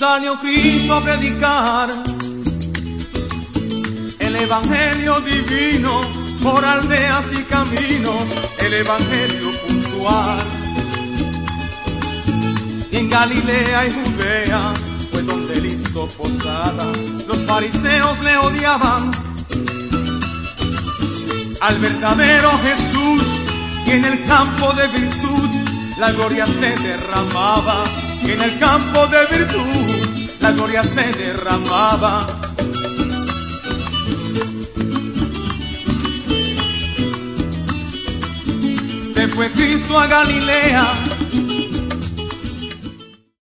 salió Cristo a predicar el evangelio divino por aldeas y caminos, el evangelio puntual. Y en Galilea y Judea fue donde él hizo posada. Los fariseos le odiaban al verdadero Jesús, y en el campo de virtud la gloria se derramaba. Y en el campo de virtud la gloria se derramaba. Se fue Cristo a Galilea